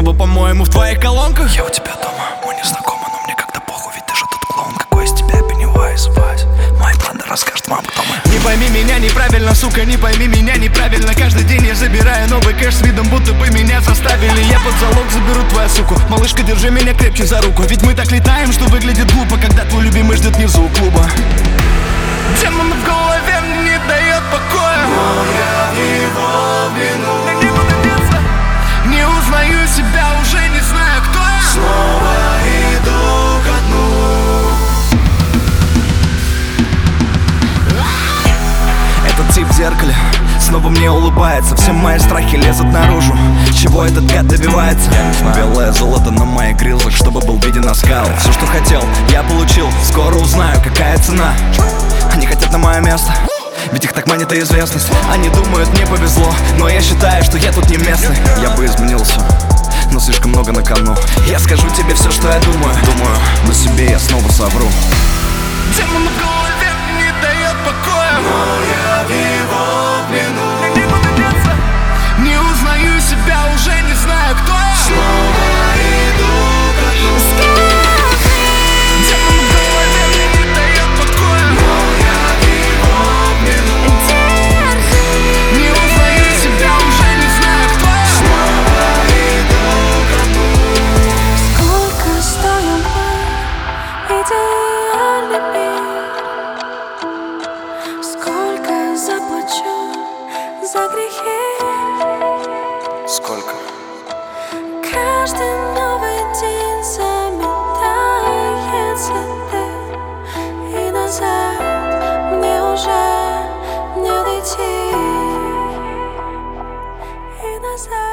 клуба, по-моему, в твоих колонках. Я у тебя дома, мы не знакомы, но мне как-то похуй, ведь ты же тот клоун. Какой из тебя Пеннивайз, Вась? Моя банда расскажет вам, кто мы. Не пойми меня неправильно, сука, не пойми меня неправильно. Каждый день я забираю новый кэш с видом, будто бы меня заставили. Я под залог заберу твою суку. Малышка, держи меня крепче за руку. Ведь мы так летаем, что выглядит глупо, когда твой любимый ждет внизу у клуба. Демон в голове мне не дает покоя, Но я в его вину. не буду деться. Не узнаю себя, уже не знаю, кто я. Снова иду ко дну. Этот тип в зеркале снова мне улыбается. Все мои страхи лезут наружу. Чего этот гад добивается? Белое золото на моих грилзах, чтобы был виден оскал. Все, что хотел, я получил. Скоро узнаю, какая цена. Они хотят на мое место, ведь их так манит и известность. Они думают, мне повезло, но я считаю, что я тут не местный. Я бы изменился, но слишком много на кону. Я скажу тебе все, что я думаю. Но себе я снова совру. Демон в голове не дает покоя, Но я в его плену. не буду деться. Не узнаю себя, уже не знаю, кто я. Снова иду ко дну. Демон в голове мне не дает покоя, Но я в его плену. не узнаю себя, уже не знаю, кто я. Снова иду ко дну. Сколько стоим мы, идеальный мир? Сколько заплачу за грехи? Сколько? Каждый новый день заметает следы, и назад мне уже не дойти. И назад